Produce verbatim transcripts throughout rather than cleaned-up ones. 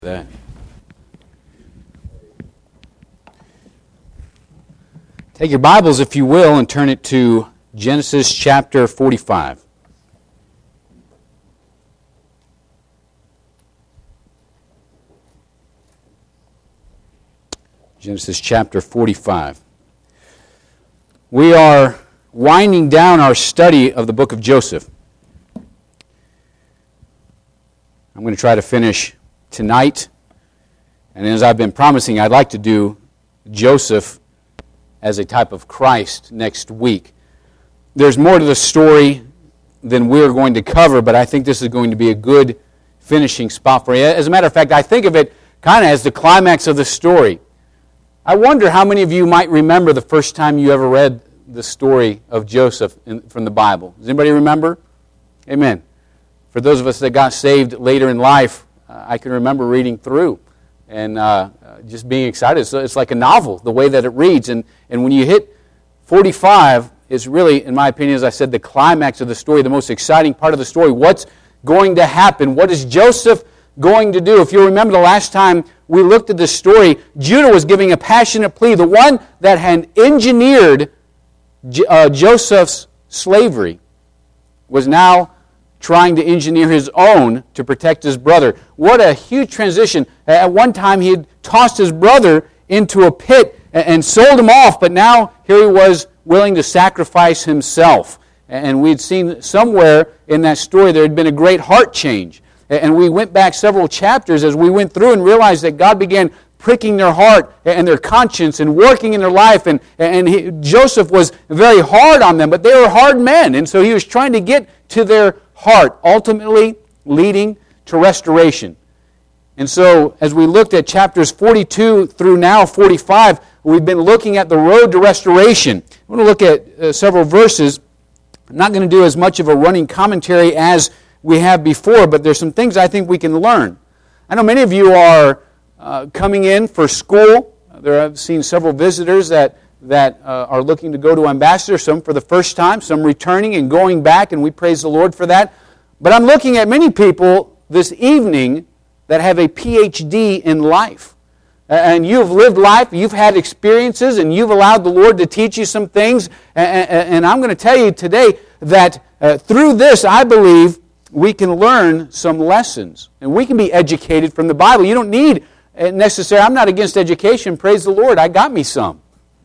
That. Take your Bibles, if you will, and turn it to Genesis chapter forty-five. Genesis chapter forty-five. We are winding down our study of the book of Joseph. I'm going to try to finish tonight, and as I've been promising, I'd like to do Joseph as a type of Christ next week. There's more to the story than we're going to cover, but I think this is going to be a good finishing spot for you. As a matter of fact, I think of it kind of as the climax of the story. I wonder how many of you might remember the first time you ever read the story of Joseph in, from the Bible. Does anybody remember? Amen. For those of us that got saved later in life, I can remember reading through and uh, just being excited. So it's like a novel, the way that it reads. And, and when you hit forty-five, it's really, in my opinion, as I said, the climax of the story, the most exciting part of the story. What's going to happen? What is Joseph going to do? If you remember the last time we looked at this story, Judah was giving a passionate plea. The one that had engineered J- uh, Joseph's slavery was now trying to engineer his own to protect his brother. What a huge transition. At one time he had tossed his brother into a pit and sold him off, but now here he was willing to sacrifice himself. And we'd seen somewhere in that story there had been a great heart change. And we went back several chapters as we went through and realized that God began pricking their heart and their conscience and working in their life. And, and he, Joseph was very hard on them, but they were hard men. And so he was trying to get to their heart, ultimately leading to restoration. And so as we looked at chapters forty-two through now forty-five, we've been looking at the road to restoration. I want to look at uh, several verses. I'm not going to do as much of a running commentary as we have before, but there's some things I think we can learn. I know many of you are uh, coming in for school. There I've seen several visitors that that uh, are looking to go to Ambassador, some for the first time, some returning and going back, and we praise the Lord for that. But I'm looking at many people this evening that have a P H D in life. And you've lived life, you've had experiences, and you've allowed the Lord to teach you some things. And, and I'm going to tell you today that uh, through this, I believe, we can learn some lessons. And we can be educated from the Bible. You don't need necessarily, I'm not against education, praise the Lord, I got me some.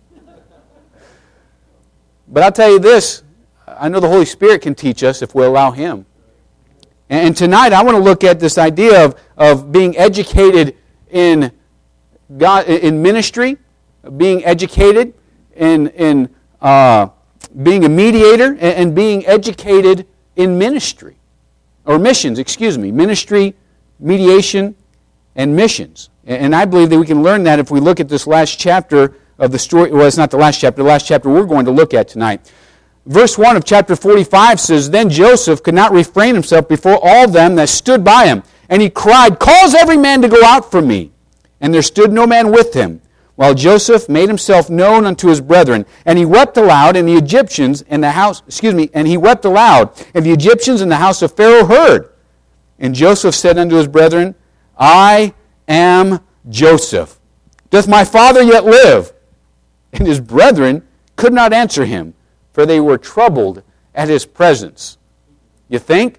But I'll tell you this, I know the Holy Spirit can teach us if we allow Him. And tonight I want to look at this idea of, of being educated in God, in ministry, being educated in, in uh, being a mediator, and, and being educated in ministry. Or missions, excuse me. Ministry, mediation, and missions. And I believe that we can learn that if we look at this last chapter of the story. Well, it's not the last chapter. The last chapter we're going to look at tonight. Verse one of chapter forty-five says, Then Joseph could not refrain himself before all them that stood by him. And he cried, Cause every man to go out from me. And there stood no man with him, while Joseph made himself known unto his brethren. And he wept aloud, and the Egyptians in the house, excuse me, and he wept aloud, and the Egyptians in the house of Pharaoh heard. And Joseph said unto his brethren, I am Joseph. Doth my father yet live? And his brethren could not answer him, for they were troubled at his presence. You think?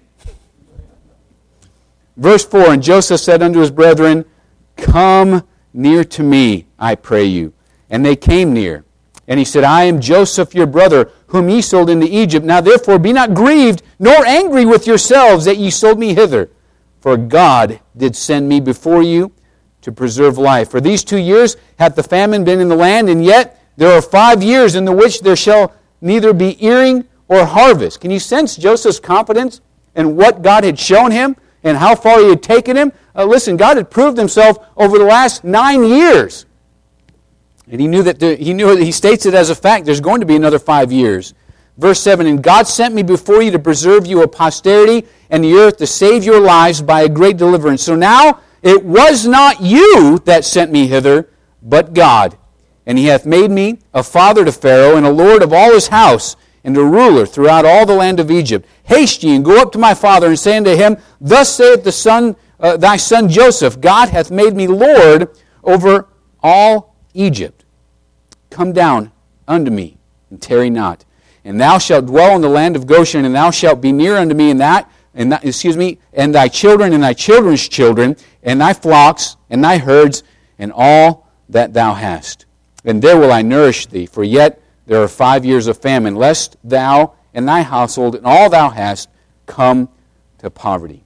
Verse four, And Joseph said unto his brethren, Come near to me, I pray you. And they came near. And he said, I am Joseph your brother, whom ye sold into Egypt. Now therefore be not grieved, nor angry with yourselves that ye sold me hither. For God did send me before you to preserve life. For these two years hath the famine been in the land, and yet there are five years in the which there shall neither be earing or harvest. Can you sense Joseph's confidence in what God had shown him and how far he had taken him? Uh, listen, God had proved himself over the last nine years. And he knew that there, he knew he states it as a fact. There's going to be another five years. Verse seven, And God sent me before you to preserve you a posterity and the earth, to save your lives by a great deliverance. So now it was not you that sent me hither, but God. And he hath made me a father to Pharaoh, and a lord of all his house, and a ruler throughout all the land of Egypt. Haste ye, and go up to my father, and say unto him, Thus saith the son uh, thy son Joseph. God hath made me Lord over all Egypt. Come down unto me, and tarry not. And thou shalt dwell in the land of Goshen, and thou shalt be near unto me in that, and that, excuse me, and thy children and thy children's children, and thy flocks and thy herds, and all that thou hast. And there will I nourish thee, for yet there are five years of famine, lest thou and thy household and all thou hast come to poverty.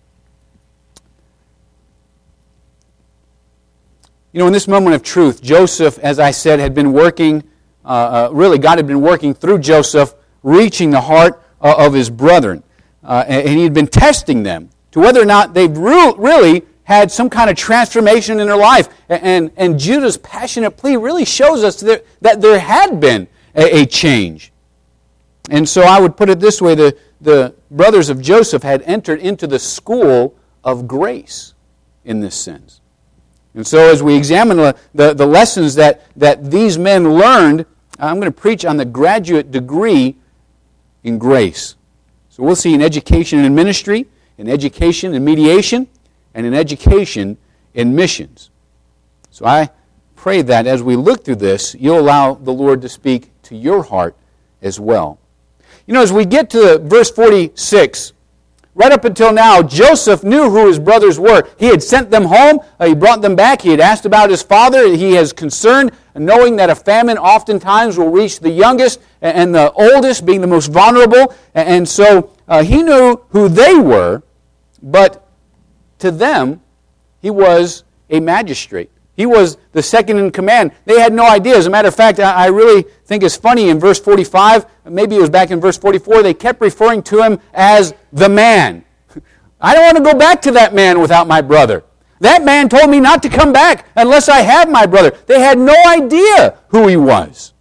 You know, in this moment of truth, Joseph, as I said, had been working, uh, uh, really God had been working through Joseph, reaching the heart uh, of his brethren. Uh, and he had been testing them to whether or not they'd re- really had some kind of transformation in their life. And, and Judah's passionate plea really shows us that, that there had been a, a change. And so I would put it this way, the, the brothers of Joseph had entered into the school of grace in this sense. And so as we examine the, the, the lessons that, that these men learned, I'm going to preach on the graduate degree in grace. So we'll see an education in ministry, an education in mediation, and an education in missions. So I pray that as we look through this, you'll allow the Lord to speak to your heart as well. You know, as we get to verse forty-six, right up until now, Joseph knew who his brothers were. He had sent them home. Uh, he brought them back. He had asked about his father. He is concerned, knowing that a famine oftentimes will reach the youngest and the oldest, being the most vulnerable. And so uh, he knew who they were, but to them, he was a magistrate. He was the second in command. They had no idea. As a matter of fact, I really think it's funny in verse forty-five, maybe it was back in verse forty-four, they kept referring to him as the man. I don't want to go back to that man without my brother. That man told me not to come back unless I have my brother. They had no idea who he was.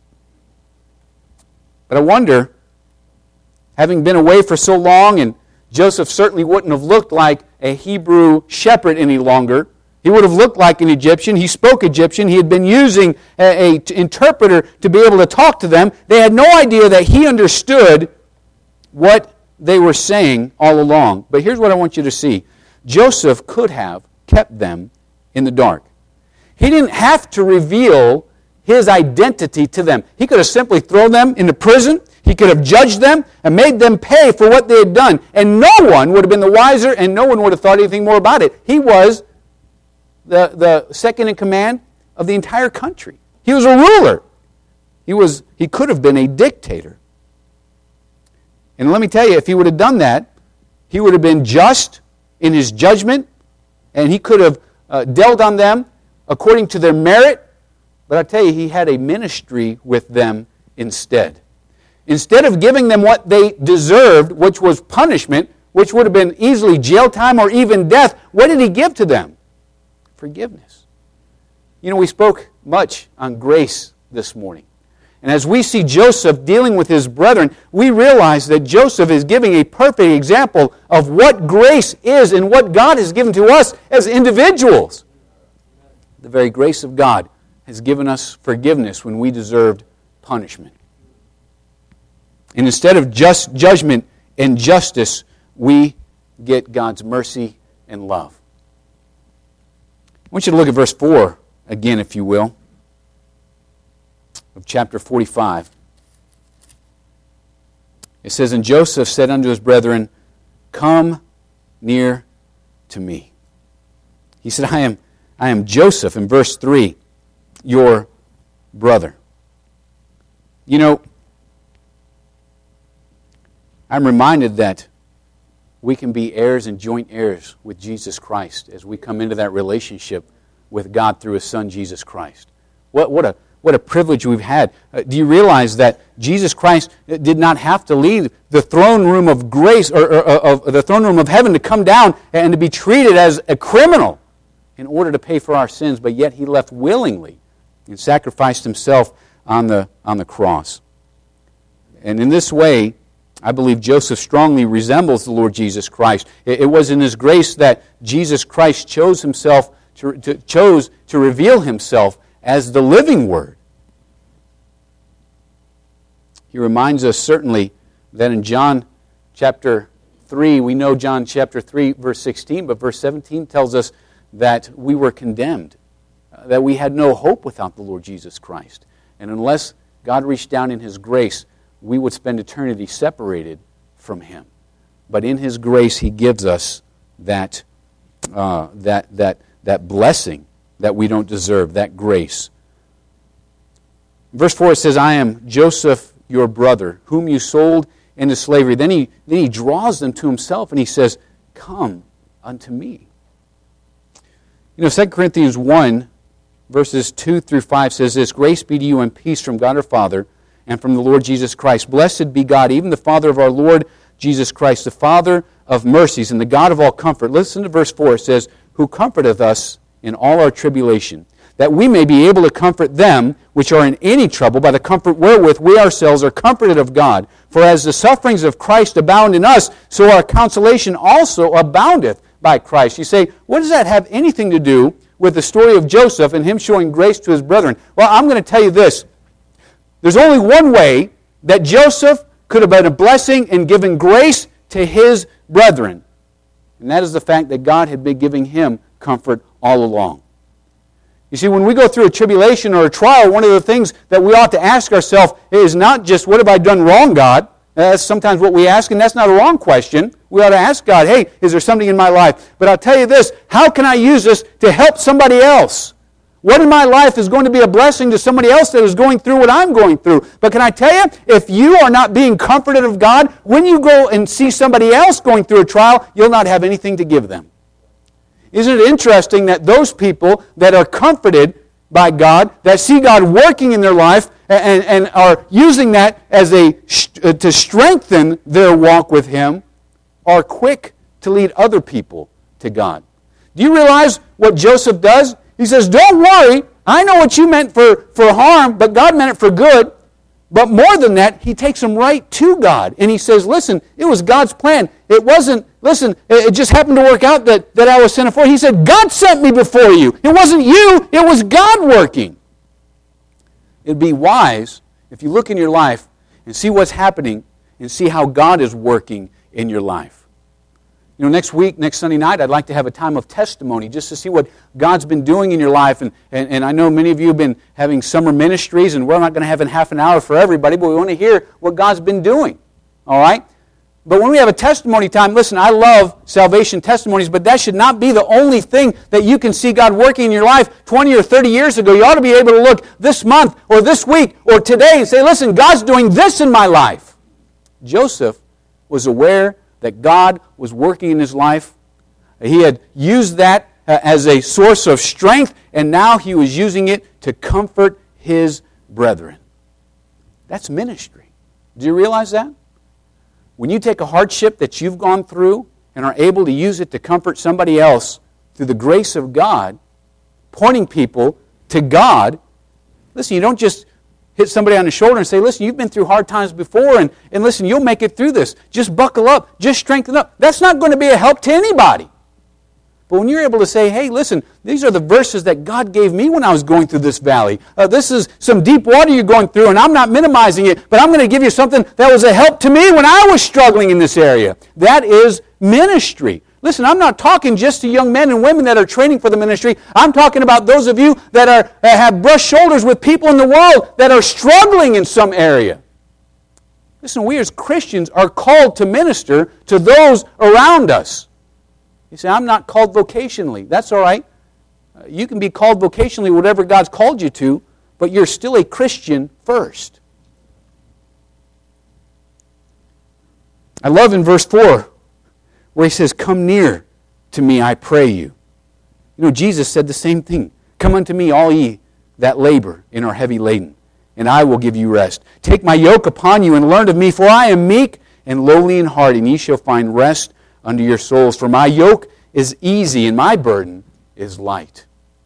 But I wonder, having been away for so long, and Joseph certainly wouldn't have looked like a Hebrew shepherd any longer. He would have looked like an Egyptian. He spoke Egyptian. He had been using an interpreter to be able to talk to them. They had no idea that he understood what they were saying all along. But here's what I want you to see. Joseph could have kept them in the dark. He didn't have to reveal his identity to them. He could have simply thrown them into prison. He could have judged them and made them pay for what they had done. And no one would have been the wiser, and no one would have thought anything more about it. He was the, the second in command of the entire country. He was a ruler. He was. He could have been a dictator. And let me tell you, if he would have done that, he would have been just in his judgment, and he could have uh, dealt on them according to their merit. But I tell you, he had a ministry with them instead. Instead of giving them what they deserved, which was punishment, which would have been easily jail time or even death, what did he give to them? Forgiveness. You know, we spoke much on grace this morning. And as we see Joseph dealing with his brethren, we realize that Joseph is giving a perfect example of what grace is and what God has given to us as individuals. The very grace of God has given us forgiveness when we deserved punishment. And instead of just judgment and justice, we get God's mercy and love. I want you to look at verse four again, if you will, of chapter forty-five. It says, And Joseph said unto his brethren, Come near to me. He said, I am, I am Joseph, in verse three, your brother. You know, I'm reminded that we can be heirs and joint heirs with Jesus Christ as we come into that relationship with God through His Son, Jesus Christ. What, what, a, what a privilege we've had. Uh, do you realize that Jesus Christ did not have to leave the throne room of grace, or, or, or of the throne room of heaven, to come down and to be treated as a criminal in order to pay for our sins, but yet He left willingly and sacrificed Himself on the, on the cross. And in this way, I believe Joseph strongly resembles the Lord Jesus Christ. It, it was in His grace that Jesus Christ chose Himself to, to chose to reveal Himself as the living Word. He reminds us certainly that in John chapter three, we know John chapter three, verse sixteen, but verse seventeen tells us that we were condemned, uh, that we had no hope without the Lord Jesus Christ. And unless God reached down in His grace, we would spend eternity separated from Him. But in His grace, He gives us that, uh, that, that, that blessing that we don't deserve, that grace. Verse four, it says, I am Joseph, your brother, whom you sold into slavery. Then he, then he draws them to himself and he says, come unto me. You know, Second Corinthians one, verses two through five says this, grace be to you and peace from God our Father and from the Lord Jesus Christ. Blessed be God, even the Father of our Lord Jesus Christ, the Father of mercies and the God of all comfort. Listen to verse four. It says, who comforteth us in all our tribulation, that we may be able to comfort them which are in any trouble by the comfort wherewith we ourselves are comforted of God. For as the sufferings of Christ abound in us, so our consolation also aboundeth by Christ. You say, what does that have anything to do with the story of Joseph and him showing grace to his brethren? Well, I'm going to tell you this. There's only one way that Joseph could have been a blessing and given grace to his brethren. And that is the fact that God had been giving him comfort all along. You see, when we go through a tribulation or a trial, one of the things that we ought to ask ourselves is not just, what have I done wrong, God? That's sometimes what we ask, and that's not a wrong question. We ought to ask God, hey, is there something in my life? But I'll tell you this, how can I use this to help somebody else? What in my life is going to be a blessing to somebody else that is going through what I'm going through? But can I tell you, if you are not being comforted of God, when you go and see somebody else going through a trial, you'll not have anything to give them. Isn't it interesting that those people that are comforted by God, that see God working in their life and, and are using that as a to strengthen their walk with Him, are quick to lead other people to God? Do you realize what Joseph does? He says, don't worry, I know what you meant for, for harm, but God meant it for good. But more than that, he takes them right to God. And he says, listen, it was God's plan. It wasn't, listen, it just happened to work out that, that I was sent for. He said, God sent me before you. It wasn't you, it was God working. It'd be wise if you look in your life and see what's happening and see how God is working in your life. You know, next week, next Sunday night, I'd like to have a time of testimony just to see what God's been doing in your life. And, and, and I know many of you have been having summer ministries, and we're not going to have in half an hour for everybody, but we want to hear what God's been doing. All right? But when we have a testimony time, listen, I love salvation testimonies, but that should not be the only thing that you can see God working in your life twenty or thirty years ago. You ought to be able to look this month or this week or today and say, listen, God's doing this in my life. Joseph was aware that God was working in his life. He had used that uh, as a source of strength, and now he was using it to comfort his brethren. That's ministry. Do you realize that? When you take a hardship that you've gone through and are able to use it to comfort somebody else through the grace of God, pointing people to God, listen, you don't just hit somebody on the shoulder and say, listen, you've been through hard times before, and, and listen, you'll make it through this. Just buckle up. Just strengthen up. That's not going to be a help to anybody. But when you're able to say, hey, listen, these are the verses that God gave me when I was going through this valley. Uh, this is some deep water you're going through, and I'm not minimizing it, but I'm going to give you something that was a help to me when I was struggling in this area. That is ministry. Listen, I'm not talking just to young men and women that are training for the ministry. I'm talking about those of you that are that have brushed shoulders with people in the world that are struggling in some area. Listen, we as Christians are called to minister to those around us. You say, I'm not called vocationally. That's all right. You can be called vocationally, whatever God's called you to, but you're still a Christian first. I love in verse four, where he says, come near to me, I pray you. You know, Jesus said the same thing. Come unto me, all ye that labor and are heavy laden, and I will give you rest. Take my yoke upon you and learn of me, for I am meek and lowly in heart, and ye shall find rest unto your souls. For my yoke is easy and my burden is light.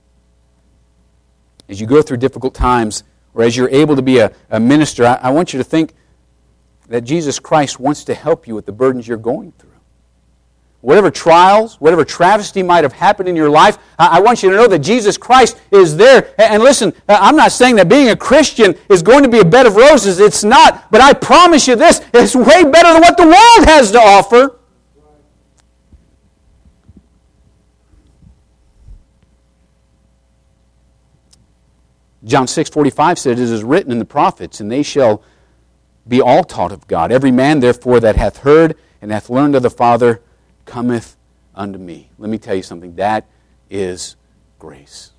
As you go through difficult times, or as you're able to be a, a minister, I, I want you to think that Jesus Christ wants to help you with the burdens you're going through. Whatever trials, whatever travesty might have happened in your life, I want you to know that Jesus Christ is there. And listen, I'm not saying that being a Christian is going to be a bed of roses. It's not. But I promise you this, it's way better than what the world has to offer. John six forty-five said, "It is written in the prophets, and they shall be all taught of God. Every man, therefore, that hath heard and hath learned of the Father cometh unto me." Let me tell you something. That is grace.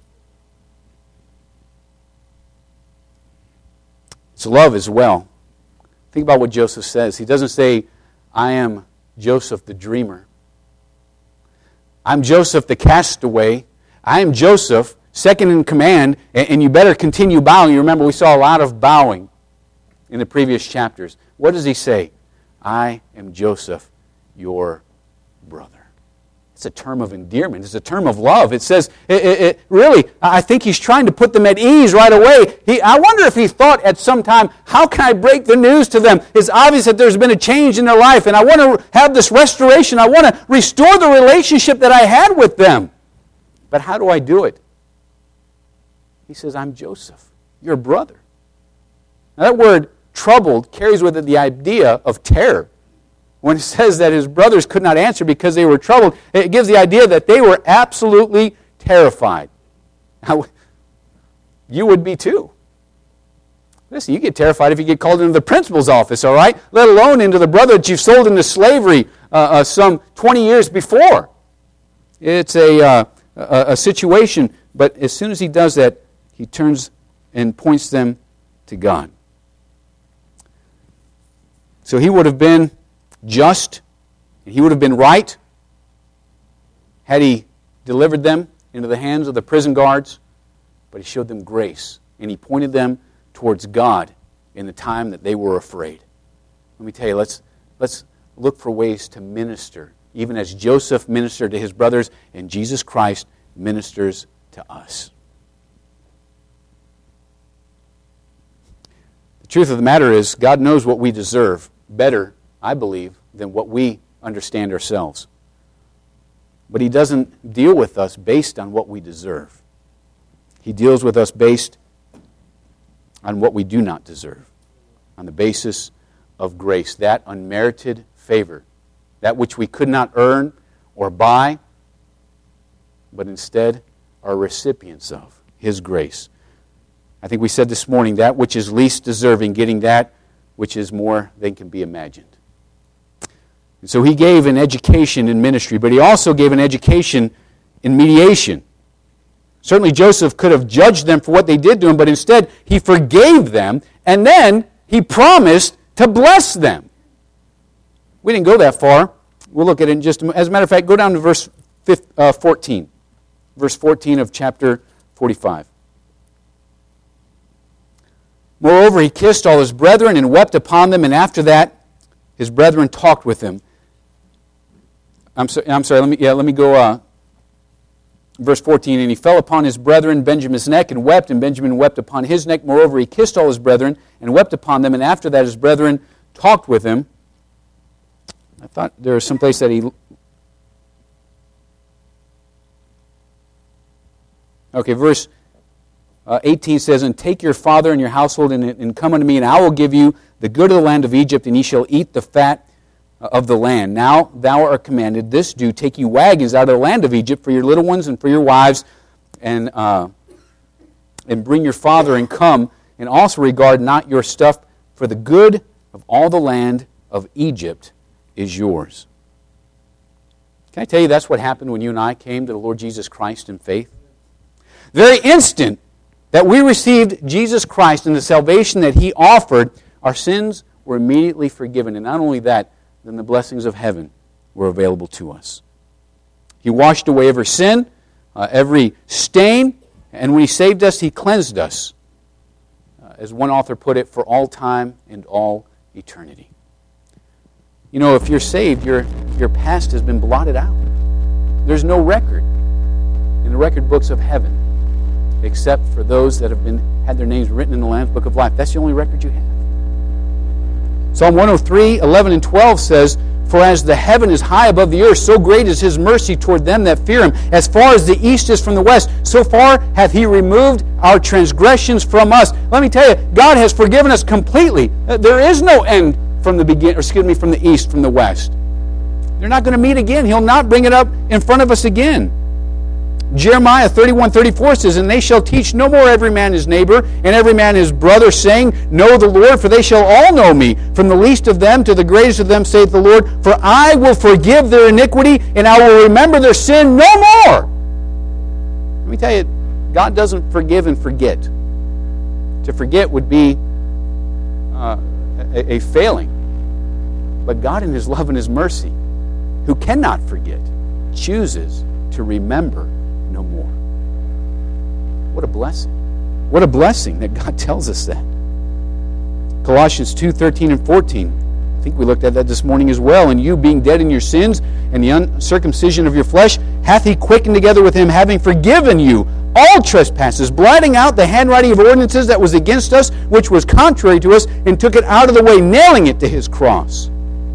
It's love as well. Think about what Joseph says. He doesn't say, "I am Joseph the dreamer. I'm Joseph the castaway. I am Joseph, second in command, and you better continue bowing." You remember we saw a lot of bowing in the previous chapters. What does he say? "I am Joseph, your brother." It's a term of endearment. It's a term of love. It says, it, it, it, really, I think he's trying to put them at ease right away. He, I wonder if he thought at some time, how can I break the news to them? It's obvious that there's been a change in their life, and I want to have this restoration. I want to restore the relationship that I had with them. But how do I do it? He says, "I'm Joseph, your brother." Now that word troubled carries with it the idea of terror. When it says that his brothers could not answer because they were troubled, it gives the idea that they were absolutely terrified. Now, you would be too. Listen, you get terrified if you get called into the principal's office, all right? Let alone into the brother that you've sold into slavery uh, uh, some twenty years before. It's a, uh, a, a situation, but as soon as he does that, he turns and points them to God. So he would have been just, he would have been right had he delivered them into the hands of the prison guards, but he showed them grace, and he pointed them towards God in the time that they were afraid. Let me tell you, let's, let's look for ways to minister, even as Joseph ministered to his brothers, and Jesus Christ ministers to us. The truth of the matter is, God knows what we deserve better, I believe, than what we understand ourselves. But he doesn't deal with us based on what we deserve. He deals with us based on what we do not deserve, on the basis of grace, that unmerited favor, that which we could not earn or buy, but instead are recipients of his grace. I think we said this morning, that which is least deserving, getting that which is more than can be imagined. And so he gave an education in ministry, but he also gave an education in mediation. Certainly Joseph could have judged them for what they did to him, but instead he forgave them, and then he promised to bless them. We didn't go that far. We'll look at it in just a minute. As a matter of fact, go down to verse fourteen. Verse fourteen of chapter forty-five. "Moreover, he kissed all his brethren and wept upon them, and after that his brethren talked with him." I'm, so, I'm sorry, let me, yeah, let me go, uh, verse fourteen. "And he fell upon his brethren Benjamin's neck and wept, and Benjamin wept upon his neck. Moreover, he kissed all his brethren and wept upon them, and after that his brethren talked with him." I thought there was some place that he... Okay, verse uh, eighteen says, "And take your father and your household and, and come unto me, and I will give you the good of the land of Egypt, and ye shall eat the fat of the land. Now thou art commanded, this do, take you wagons out of the land of Egypt for your little ones and for your wives, and uh, and bring your father and come, and also regard not your stuff, for the good of all the land of Egypt is yours." Can I tell you that's what happened when you and I came to the Lord Jesus Christ in faith? The very instant that we received Jesus Christ and the salvation that He offered, our sins were immediately forgiven. And not only that, then the blessings of heaven were available to us. He washed away every sin, uh, every stain, and when He saved us, He cleansed us. Uh, as one author put it, for all time and all eternity. You know, if you're saved, your, your past has been blotted out. There's no record in the record books of heaven except for those that have been had their names written in the Lamb's Book of Life. That's the only record you have. Psalm one oh three, eleven and twelve says, "For as the heaven is high above the earth, so great is His mercy toward them that fear Him. As far as the east is from the west, so far hath He removed our transgressions from us." Let me tell you, God has forgiven us completely. There is no end from the begin, or excuse me, from the east, from the west. They're not going to meet again. He'll not bring it up in front of us again. Jeremiah thirty-one thirty-four says, "And they shall teach no more every man his neighbor, and every man his brother, saying, Know the Lord, for they shall all know me, from the least of them to the greatest of them, saith the Lord. For I will forgive their iniquity, and I will remember their sin no more." Let me tell you, God doesn't forgive and forget. To forget would be uh, a, a failing. But God in His love and His mercy, who cannot forget, chooses to remember no more. What a blessing. What a blessing that God tells us that. Colossians two thirteen and fourteen. I think we looked at that this morning as well. "And you, being dead in your sins and the uncircumcision of your flesh, hath He quickened together with Him, having forgiven you all trespasses, blotting out the handwriting of ordinances that was against us, which was contrary to us, and took it out of the way, nailing it to His cross."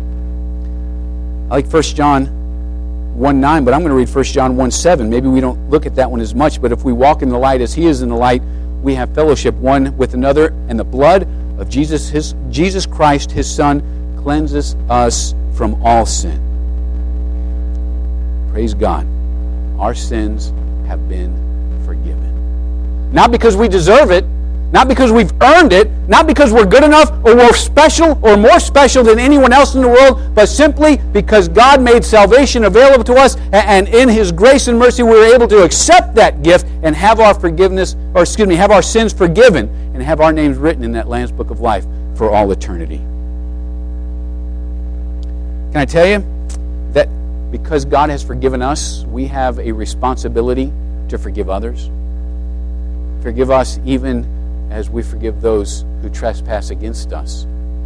I like First John one nine, but I'm going to read First John one seven. Maybe we don't look at that one as much, but if we walk in the light as He is in the light, we have fellowship one with another, and the blood of Jesus, his, Jesus Christ, His Son, cleanses us from all sin. Praise God. Our sins have been forgiven. Not because we deserve it, not because we've earned it, not because we're good enough or we're special or more special than anyone else in the world, but simply because God made salvation available to us, and in His grace and mercy we were able to accept that gift and have our forgiveness, or excuse me, have our sins forgiven and have our names written in that Lamb's Book of Life for all eternity. Can I tell you that because God has forgiven us, we have a responsibility to forgive others? Forgive us even as we forgive those who trespass against us.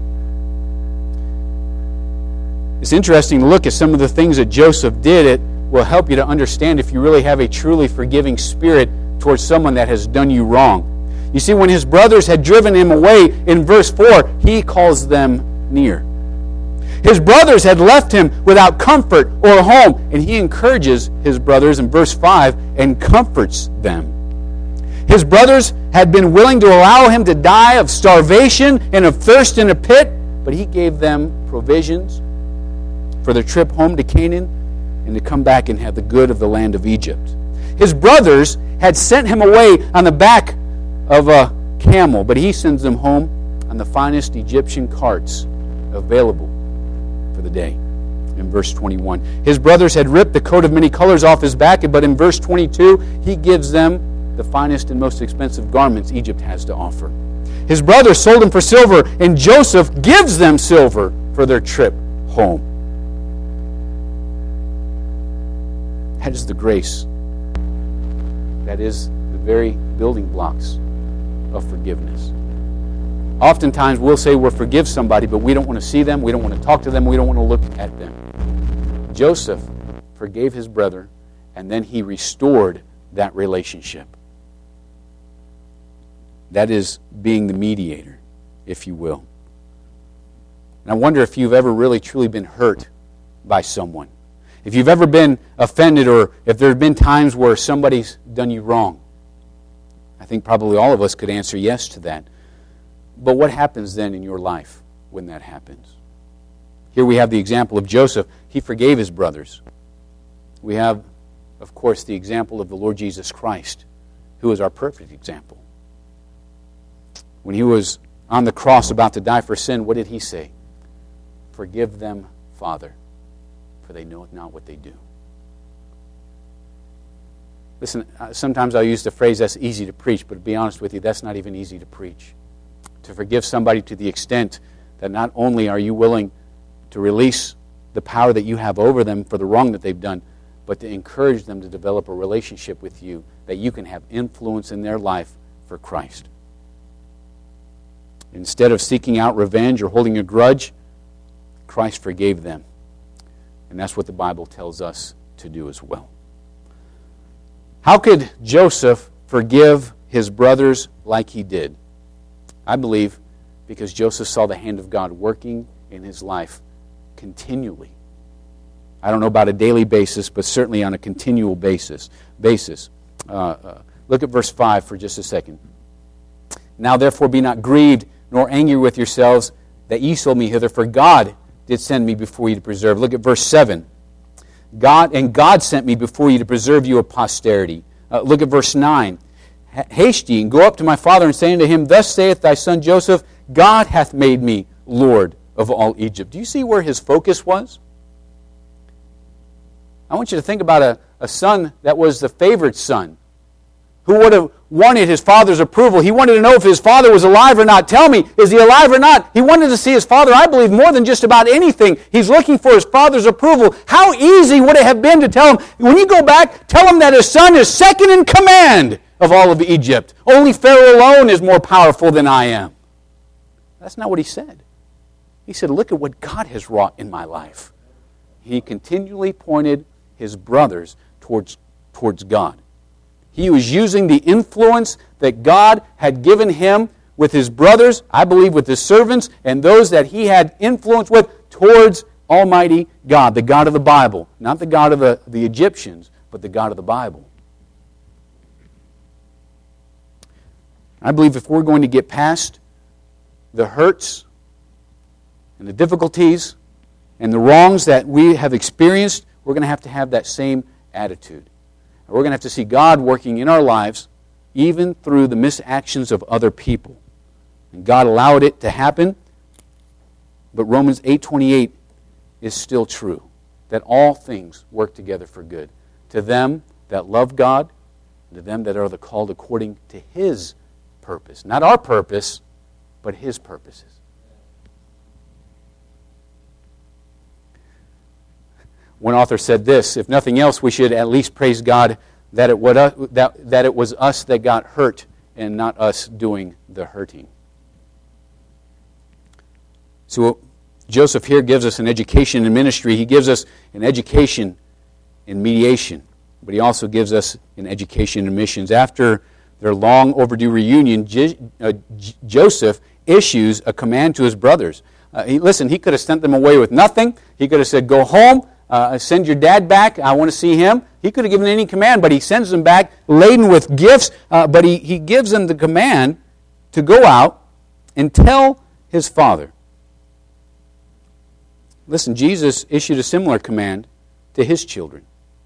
It's interesting to look at some of the things that Joseph did. It will help you to understand if you really have a truly forgiving spirit towards someone that has done you wrong. You see, when his brothers had driven him away, in verse four, he calls them near. His brothers had left him without comfort or home, and he encourages his brothers in verse five and comforts them. His brothers had been willing to allow him to die of starvation and of thirst in a pit, but he gave them provisions for their trip home to Canaan and to come back and have the good of the land of Egypt. His brothers had sent him away on the back of a camel, but he sends them home on the finest Egyptian carts available for the day. In verse twenty-one, his brothers had ripped the coat of many colors off his back, but in verse twenty-two, he gives them the finest and most expensive garments Egypt has to offer. His brothers sold him for silver, and Joseph gives them silver for their trip home. That is the grace. That is the very building blocks of forgiveness. Oftentimes we'll say we'll forgive somebody, but we don't want to see them, we don't want to talk to them, we don't want to look at them. Joseph forgave his brother, and then he restored that relationship. That is being the mediator, if you will. And I wonder if you've ever really truly been hurt by someone. If you've ever been offended, or if there have been times where somebody's done you wrong. I think probably all of us could answer yes to that. But what happens then in your life when that happens? Here we have the example of Joseph. He forgave his brothers. We have, of course, the example of the Lord Jesus Christ, who is our perfect example. When he was on the cross about to die for sin, what did he say? "Forgive them, Father, for they know not what they do." Listen, sometimes I'll use the phrase, that's easy to preach, but to be honest with you, that's not even easy to preach. To forgive somebody to the extent that not only are you willing to release the power that you have over them for the wrong that they've done, but to encourage them to develop a relationship with you that you can have influence in their life for Christ. Instead of seeking out revenge or holding a grudge, Christ forgave them. And that's what the Bible tells us to do as well. How could Joseph forgive his brothers like he did? I believe because Joseph saw the hand of God working in his life continually. I don't know about a daily basis, but certainly on a continual basis. basis. Uh, uh, look at verse five for just a second. "Now therefore be not grieved, nor angry with yourselves, that ye sold me hither, for God did send me before you to preserve." Look at verse seven. God and God sent me before you to preserve you a posterity. Uh, look at verse nine. Haste ye, and go up to my father, and say unto him, Thus saith thy son Joseph, God hath made me Lord of all Egypt. Do you see where his focus was? I want you to think about a, a son that was the favored son, who would have wanted his father's approval. He wanted to know if his father was alive or not. Tell me, is he alive or not? He wanted to see his father, I believe, more than just about anything. He's looking for his father's approval. How easy would it have been to tell him, when you go back, tell him that his son is second in command of all of Egypt. Only Pharaoh alone is more powerful than I am. That's not what he said. He said, look at what God has wrought in my life. He continually pointed his brothers towards, towards God. He was using the influence that God had given him with his brothers, I believe with his servants, and those that he had influence with towards Almighty God, the God of the Bible. Not the God of the, the Egyptians, but the God of the Bible. I believe if we're going to get past the hurts and the difficulties and the wrongs that we have experienced, we're going to have to have that same attitude. We're going to have to see God working in our lives, even through the misactions of other people. And God allowed it to happen, but Romans eight twenty-eight is still true, that all things work together for good, to them that love God, and to them that are the called according to His purpose. Not our purpose, but His purposes. One author said this, if nothing else, we should at least praise God that it, would, uh, that, that it was us that got hurt and not us doing the hurting. So Joseph here gives us an education in ministry. He gives us an education in mediation, but he also gives us an education in missions. After their long overdue reunion, J- uh, J- Joseph issues a command to his brothers. Uh, he, listen, he could have sent them away with nothing. He could have said, go home. Uh, send your dad back. I want to see him. He could have given any command, but he sends them back laden with gifts. Uh, but he, he gives them the command to go out and tell his father. Listen, Jesus issued a similar command to his children.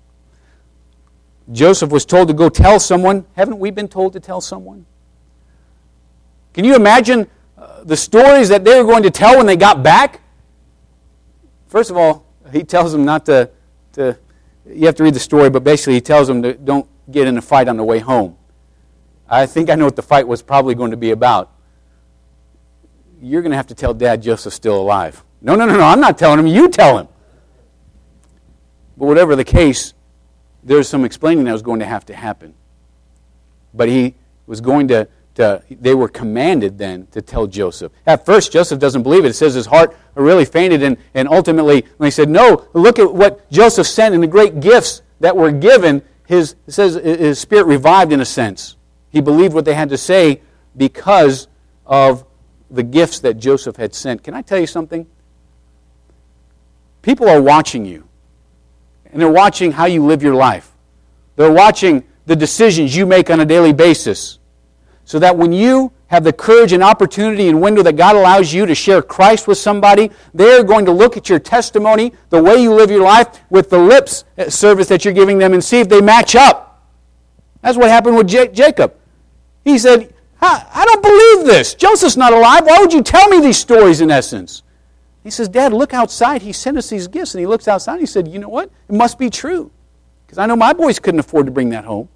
Joseph was told to go tell someone. Haven't we been told to tell someone? Can you imagine uh, the stories that they were going to tell when they got back? First of all, he tells them not to, to, you have to read the story, but basically he tells them to don't get in a fight on the way home. I think I know what the fight was probably going to be about. You're going to have to tell Dad Joseph's still alive. No, no, no, no, I'm not telling him, you tell him. But whatever the case, there's some explaining that was going to have to happen. But he was going to, to they were commanded then to tell Joseph. At first, Joseph doesn't believe it. It says his heart really fainted, and, and ultimately, when he said, no, look at what Joseph sent and the great gifts that were given, his, it says his spirit revived in a sense. He believed what they had to say because of the gifts that Joseph had sent. Can I tell you something? People are watching you, and they're watching how you live your life. They're watching the decisions you make on a daily basis, so that when you have the courage and opportunity and window that God allows you to share Christ with somebody, they're going to look at your testimony, the way you live your life, with the lips service that you're giving them and see if they match up. That's what happened with J- Jacob. He said, I don't believe this. Joseph's not alive. Why would you tell me these stories in essence? He says, Dad, look outside. He sent us these gifts. And he looks outside and he said, you know what? It must be true. Because I know my boys couldn't afford to bring that home.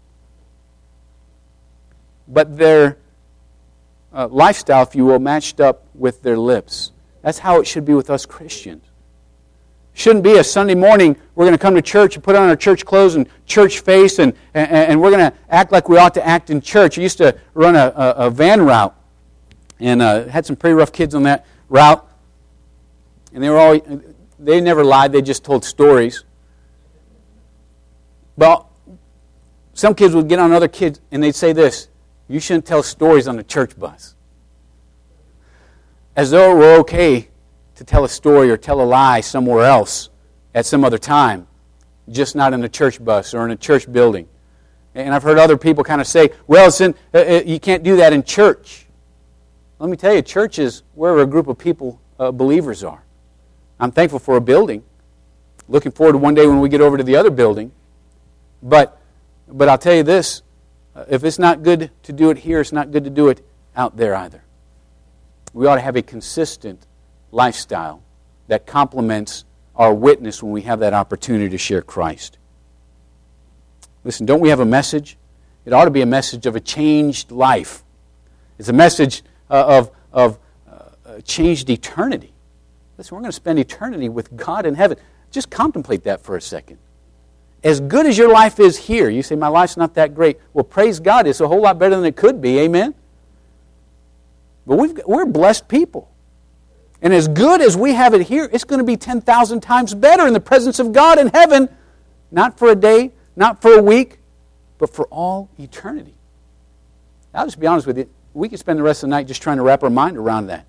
But their uh, lifestyle, if you will, matched up with their lips. That's how it should be with us Christians. Shouldn't be a Sunday morning, we're going to come to church and put on our church clothes and church face, and, and, and we're going to act like we ought to act in church. I used to run a, a, a van route, and uh, had some pretty rough kids on that route. And they were all, they never lied, they just told stories. But some kids would get on other kids, and they'd say this, you shouldn't tell stories on the church bus. As though it were okay to tell a story or tell a lie somewhere else at some other time, just not in a church bus or in a church building. And I've heard other people kind of say, well, it's in, uh, you can't do that in church. Let me tell you, church is where a group of people, uh, believers are. I'm thankful for a building. Looking forward to one day when we get over to the other building. But, but I'll tell you this, uh, if it's not good to do it here, it's not good to do it out there either. We ought to have a consistent lifestyle that complements our witness when we have that opportunity to share Christ. Listen, don't we have a message? It ought to be a message of a changed life. It's a message uh, of, of uh, changed eternity. Listen, we're going to spend eternity with God in heaven. Just contemplate that for a second. As good as your life is here, you say, my life's not that great. Well, praise God, it's a whole lot better than it could be. Amen? But we've, we're blessed people. And as good as we have it here, it's going to be ten thousand times better in the presence of God in heaven. Not for a day, not for a week, but for all eternity. I'll just be honest with you. We could spend the rest of the night just trying to wrap our mind around that.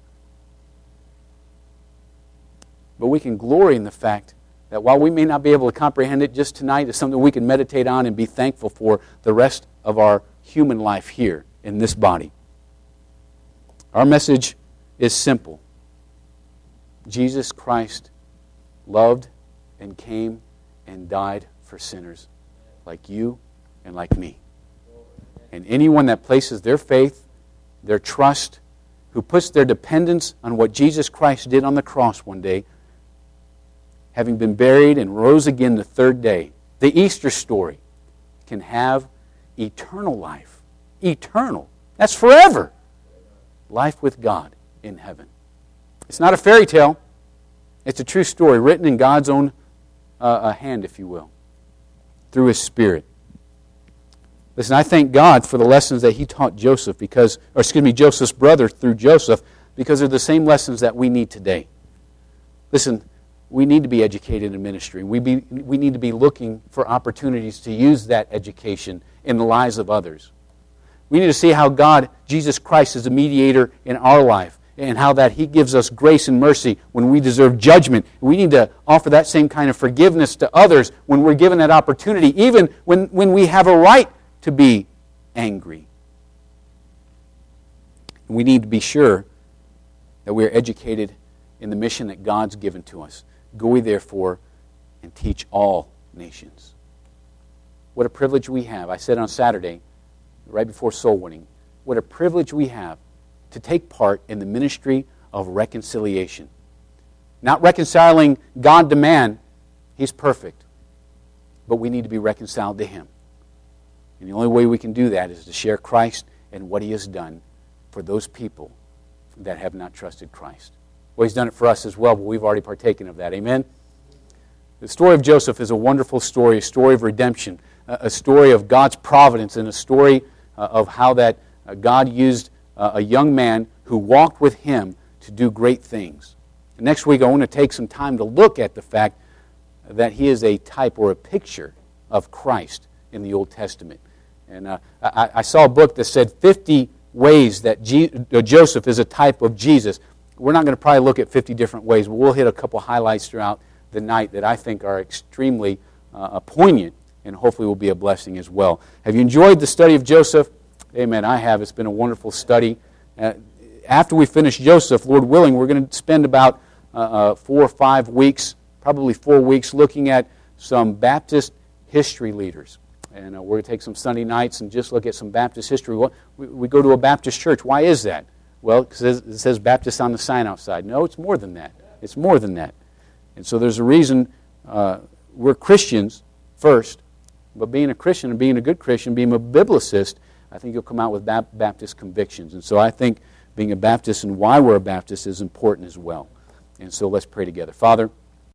But we can glory in the fact that while we may not be able to comprehend it just tonight, it's something we can meditate on and be thankful for the rest of our human life here in this body. Our message is simple. Jesus Christ loved and came and died for sinners like you and like me. And anyone that places their faith, their trust, who puts their dependence on what Jesus Christ did on the cross one day, having been buried and rose again the third day, the Easter story, can have eternal life. Eternal. That's forever. Life with God in heaven. It's not a fairy tale. It's a true story written in God's own uh, hand, if you will, through His Spirit. Listen, I thank God for the lessons that He taught Joseph, because, or excuse me, Joseph's brother through Joseph, because they're the same lessons that we need today. Listen, we need to be educated in ministry. We, be, we need to be looking for opportunities to use that education in the lives of others. We need to see how God, Jesus Christ, is a mediator in our life, and how that He gives us grace and mercy when we deserve judgment. We need to offer that same kind of forgiveness to others when we're given that opportunity, even when, when we have a right to be angry. We need to be sure that we are educated in the mission that God's given to us. Go ye therefore and teach all nations. What a privilege we have. I said on Saturday, right before soul winning, what a privilege we have to take part in the ministry of reconciliation. Not reconciling God to man. He's perfect. But we need to be reconciled to Him. And the only way we can do that is to share Christ and what He has done for those people that have not trusted Christ. Well, He's done it for us as well, but we've already partaken of that. Amen? The story of Joseph is a wonderful story, a story of redemption, a story of God's providence, and a story of how that God used a young man who walked with Him to do great things. And next week I want to take some time to look at the fact that he is a type or a picture of Christ in the Old Testament. And uh, I, I saw a book that said fifty ways that G- uh, Joseph is a type of Jesus. We're not going to probably look at fifty different ways, but we'll hit a couple highlights throughout the night that I think are extremely uh, poignant and hopefully will be a blessing as well. Have you enjoyed the study of Joseph? Amen, I have. It's been a wonderful study. Uh, after we finish Joseph, Lord willing, we're going to spend about uh, uh, four or five weeks, probably four weeks, looking at some Baptist history leaders. And uh, we're going to take some Sunday nights and just look at some Baptist history. We, we go to a Baptist church. Why is that? Well, it says, it says Baptist on the sign outside. No, it's more than that. It's more than that. And so there's a reason uh, we're Christians first. But being a Christian and being a good Christian, being a biblicist, I think you'll come out with Baptist convictions. And so I think being a Baptist and why we're a Baptist is important as well. And so let's pray together. Father,